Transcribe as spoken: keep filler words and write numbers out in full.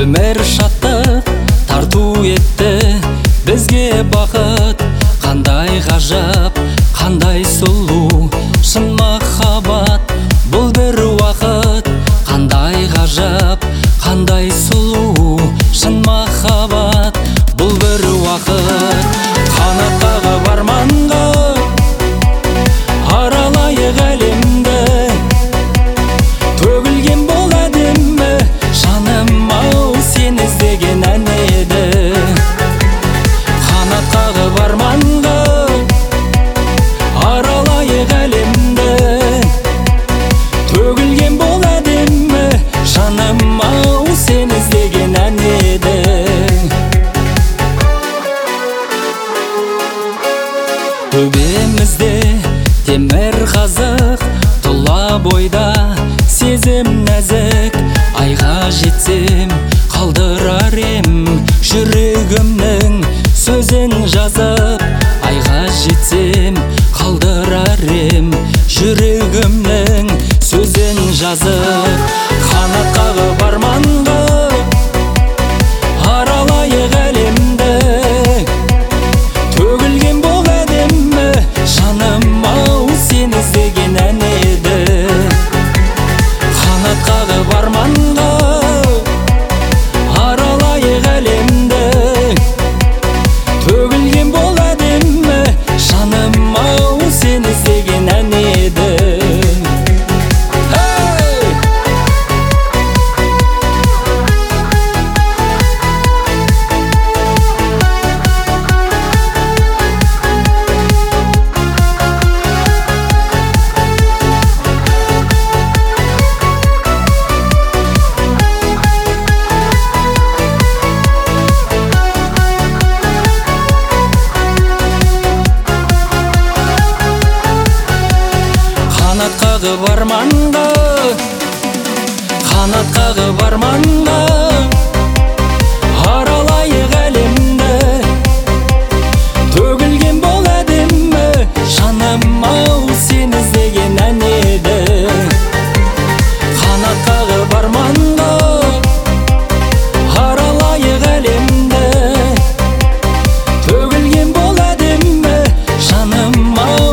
өмір шаттық тарту етті бізге бақыт. Қандай ғажап, қандай сұлу шын махаббат, бұл бір уақыт. Қандай ғажап, қандай сұлу шын махаббат, бұл бір уақыт. Қанат қағып арманға аралайық әлемді, төгілген бол әдемі жаным ау, сен іздеген ән еді. Қанат қағып арманға аралайық әлемді, төгілген бол әдемі жаным ау, сен іздеген ән еді. Төбемізде темір қазық, тұла бойда сезім нәзік. Айға жетсем қалдырар ем жүрегімнің сөзін жазып. Айға жетсем қалдырар ем жүрегімнің сөзін жазып. Қанат қағып арманға аралайық әлемді, төгілген бол әдемі жаным ау, сен іздеген ән еді. Қанат қағып арманға аралайық әлемді, төгілген бол әдемі жаным ау, сен іздеген ән еді. Қанат қағып арманға, қанат қағып арманға аралайық әлемді, төгілген бол әдемі жаным ау, сен іздеген ән еді. Қанат қағып арманға аралайық әлемді, төгілген бол әдемі жаным ау,